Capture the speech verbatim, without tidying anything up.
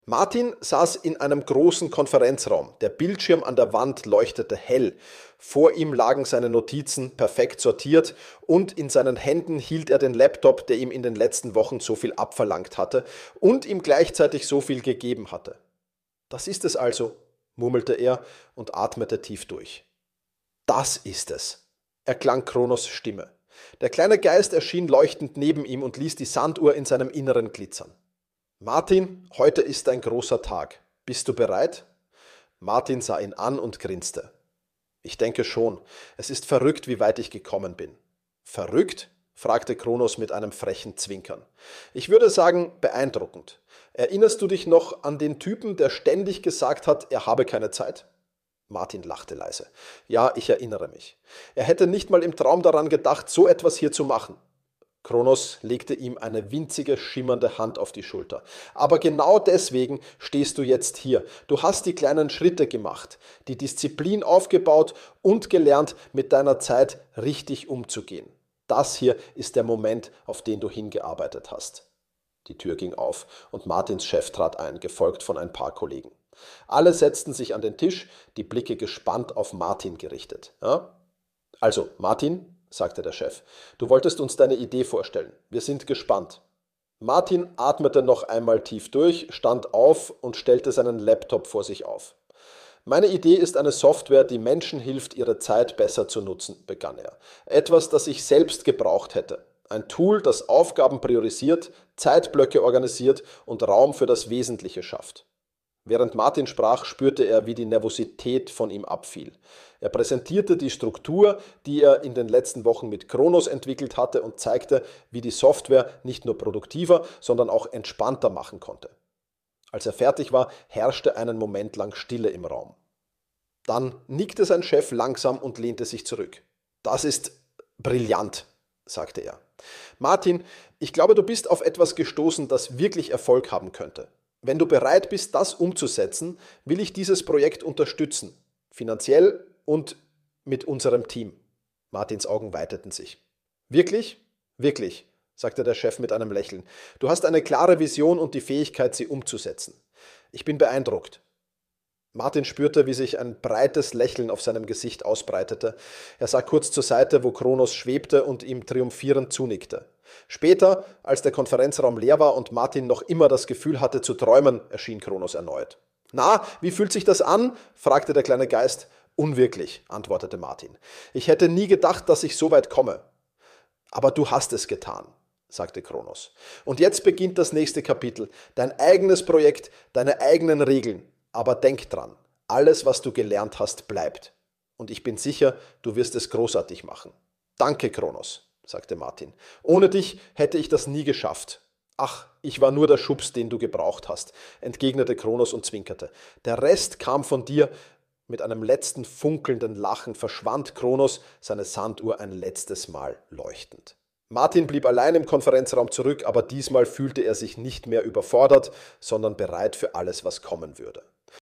Martin saß in einem großen Konferenzraum. Der Bildschirm an der Wand leuchtete hell. Vor ihm lagen seine Notizen perfekt sortiert und in seinen Händen hielt er den Laptop, der ihm in den letzten Wochen so viel abverlangt hatte und ihm gleichzeitig so viel gegeben hatte. Das ist es also, murmelte er und atmete tief durch. Das ist es, erklang Kronos Stimme. Der kleine Geist erschien leuchtend neben ihm und ließ die Sanduhr in seinem Inneren glitzern. Martin, heute ist ein großer Tag. Bist du bereit? Martin sah ihn an und grinste. Ich denke schon. Es ist verrückt, wie weit ich gekommen bin. Verrückt? Fragte Kronos mit einem frechen Zwinkern. Ich würde sagen, beeindruckend. Erinnerst du dich noch an den Typen, der ständig gesagt hat, er habe keine Zeit? Martin lachte leise. Ja, ich erinnere mich. Er hätte nicht mal im Traum daran gedacht, so etwas hier zu machen. Kronos legte ihm eine winzige, schimmernde Hand auf die Schulter. Aber genau deswegen stehst du jetzt hier. Du hast die kleinen Schritte gemacht, die Disziplin aufgebaut und gelernt, mit deiner Zeit richtig umzugehen. Das hier ist der Moment, auf den du hingearbeitet hast. Die Tür ging auf und Martins Chef trat ein, gefolgt von ein paar Kollegen. Alle setzten sich an den Tisch, die Blicke gespannt auf Martin gerichtet. Ja? Also, Martin, sagte der Chef, du wolltest uns deine Idee vorstellen. Wir sind gespannt. Martin atmete noch einmal tief durch, stand auf und stellte seinen Laptop vor sich auf. Meine Idee ist eine Software, die Menschen hilft, ihre Zeit besser zu nutzen, begann er. Etwas, das ich selbst gebraucht hätte. Ein Tool, das Aufgaben priorisiert, Zeitblöcke organisiert und Raum für das Wesentliche schafft. Während Martin sprach, spürte er, wie die Nervosität von ihm abfiel. Er präsentierte die Struktur, die er in den letzten Wochen mit Kronos entwickelt hatte und zeigte, wie die Software nicht nur produktiver, sondern auch entspannter machen konnte. Als er fertig war, herrschte einen Moment lang Stille im Raum. Dann nickte sein Chef langsam und lehnte sich zurück. Das ist brillant, sagte er. Martin, ich glaube, du bist auf etwas gestoßen, das wirklich Erfolg haben könnte. Wenn du bereit bist, das umzusetzen, will ich dieses Projekt unterstützen, finanziell und mit unserem Team. Martins Augen weiteten sich. Wirklich? Wirklich, sagte der Chef mit einem Lächeln. Du hast eine klare Vision und die Fähigkeit, sie umzusetzen. Ich bin beeindruckt. Martin spürte, wie sich ein breites Lächeln auf seinem Gesicht ausbreitete. Er sah kurz zur Seite, wo Kronos schwebte und ihm triumphierend zunickte. Später, als der Konferenzraum leer war und Martin noch immer das Gefühl hatte zu träumen, erschien Kronos erneut. Na, wie fühlt sich das an? Fragte der kleine Geist. Unwirklich, antwortete Martin. Ich hätte nie gedacht, dass ich so weit komme. Aber du hast es getan, sagte Kronos. Und jetzt beginnt das nächste Kapitel. Dein eigenes Projekt, deine eigenen Regeln. Aber denk dran, alles, was du gelernt hast, bleibt. Und ich bin sicher, du wirst es großartig machen. Danke, Kronos, sagte Martin. Ohne dich hätte ich das nie geschafft. Ach, ich war nur der Schubs, den du gebraucht hast, entgegnete Kronos und zwinkerte. Der Rest kam von dir. Mit einem letzten funkelnden Lachen verschwand Kronos, seine Sanduhr ein letztes Mal leuchtend. Martin blieb allein im Konferenzraum zurück, aber diesmal fühlte er sich nicht mehr überfordert, sondern bereit für alles, was kommen würde.